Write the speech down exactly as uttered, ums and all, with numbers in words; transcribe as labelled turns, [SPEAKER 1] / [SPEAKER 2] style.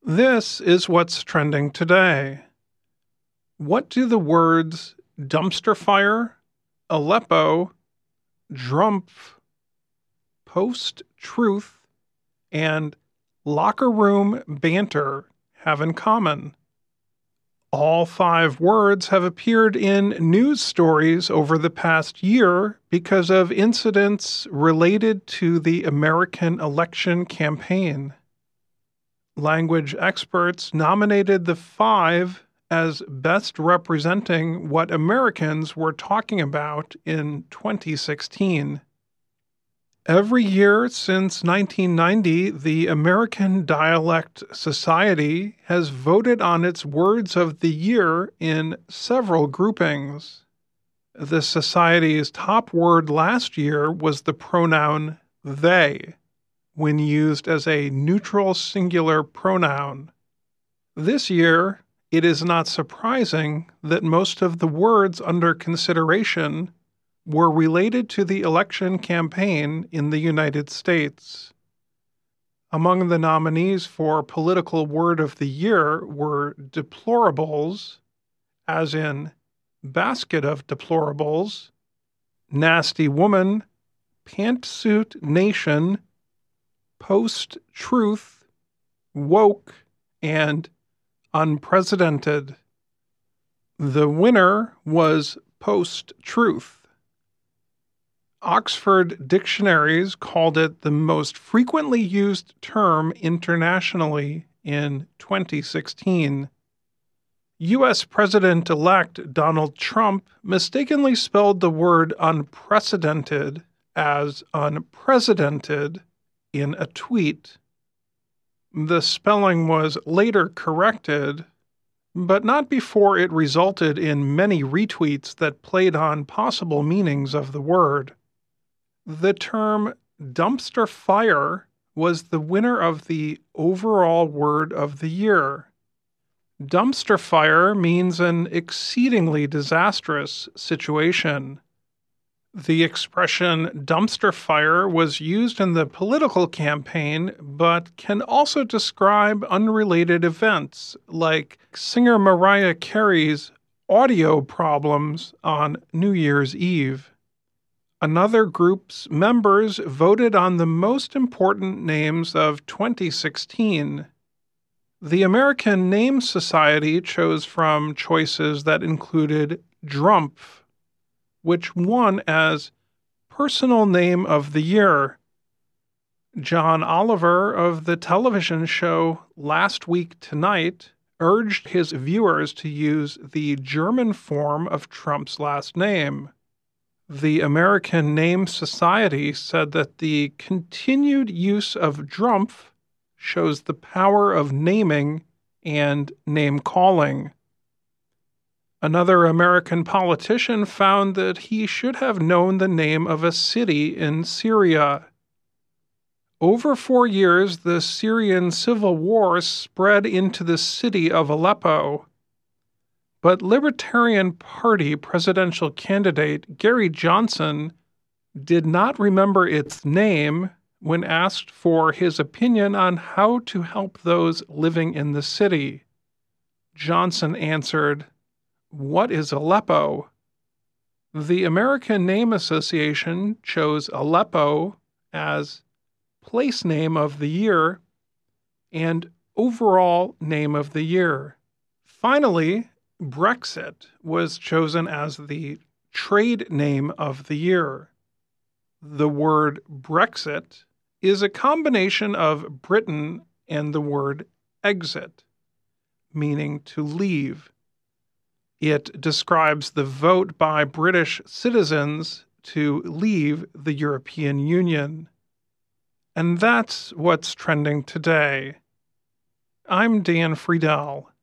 [SPEAKER 1] This is what's trending today. What do the words dumpster fire, Aleppo, Drumpf, post-truth, and locker room banter have in common? All five words have appeared in news stories over the past year because of incidents related to the American election campaign. Language experts nominated the five as best representing what Americans were talking about in twenty sixteen. Every year since nineteen ninety, the American Dialect Society has voted on its words of the year in several groupings. The Society's top word last year was the pronoun they, when used as a neutral singular pronoun. This year, it is not surprising that most of the words under consideration were related to the election campaign in the United States. Among the nominees for Political Word of the Year were deplorables, as in basket of deplorables, nasty woman, pantsuit nation, post-truth, woke, and unprecedented. The winner was post-truth. Oxford Dictionaries called it the most frequently used term internationally in twenty sixteen. U S President-elect Donald Trump mistakenly spelled the word unprecedented as unprecedented in a tweet. The spelling was later corrected, but not before it resulted in many retweets that played on possible meanings of the word. The term dumpster fire was the winner of the overall word of the year. Dumpster fire means an exceedingly disastrous situation. The expression dumpster fire was used in the political campaign, but can also describe unrelated events like singer Mariah Carey's audio problems on New Year's Eve. Another group's members voted on the most important names of twenty sixteen. The American Name Society chose from choices that included Drumpf, which won as Personal Name of the Year. John Oliver of the television show Last Week Tonight urged his viewers to use the German form of Trump's last name. The American Name Society said that the continued use of Drumpf shows the power of naming and name-calling. Another American politician found that he should have known the name of a city in Syria. Over four years, the Syrian civil war spread into the city of Aleppo. But Libertarian Party presidential candidate Gary Johnson did not remember its name when asked for his opinion on how to help those living in the city. Johnson answered, "What is Aleppo?" The American Name Association chose Aleppo as Place Name of the Year and Overall Name of the Year. Finally, Brexit was chosen as the Trade Name of the Year. The word Brexit is a combination of Britain and the word exit, meaning to leave. It describes the vote by British citizens to leave the European Union. And that's what's trending today. I'm Dan Friedel.